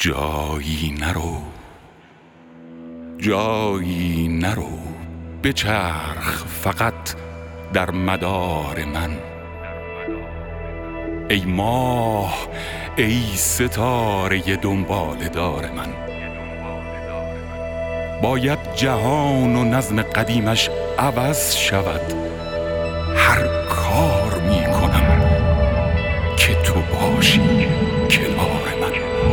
جایی نرو بچرخ فقط در مدار من. ای ماه ای ستاره دنبال دار من. باید جهان و نظم قدیمش عوض شود. هر کار می کنم که تو باشی کنار من.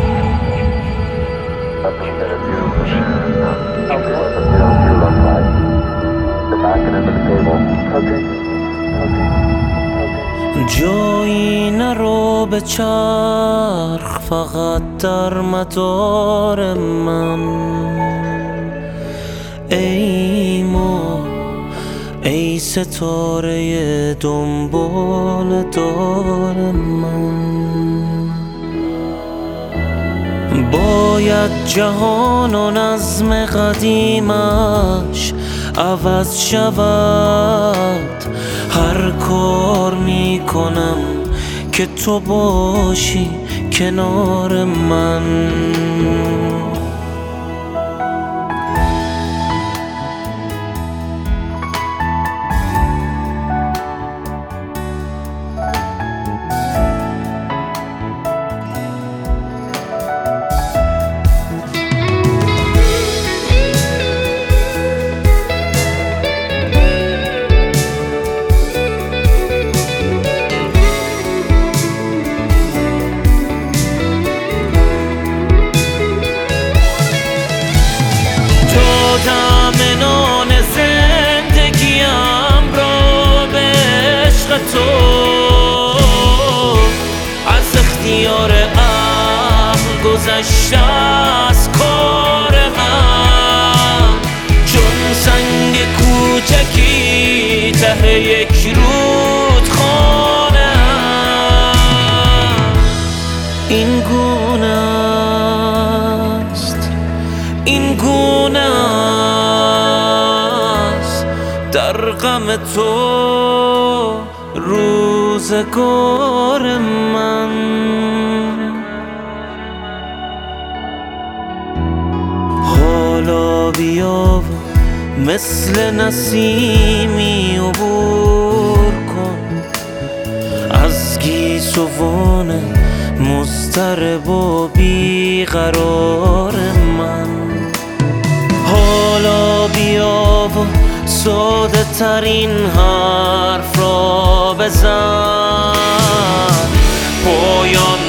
جایی نرو به چرخ فقط در مدار من. ای ماه ای ستاره دنبال دار من. باید جهان و نظم قدیمش عوض شود. هر کار می کنم که تو باشی کنار من. دامنان زندگیم را به عشق تو از اختیار عقل گذشته از کار من. چون سنگ کوچکی ته یک رودخانه این گونه است، این گونه است در غم تو روزگار من. حالا بیا و مثل نسیمی عبور کن از گیسوان مضطرب و بیقرار من. حالا بیا و ساده ترین حرف را بزن. پایان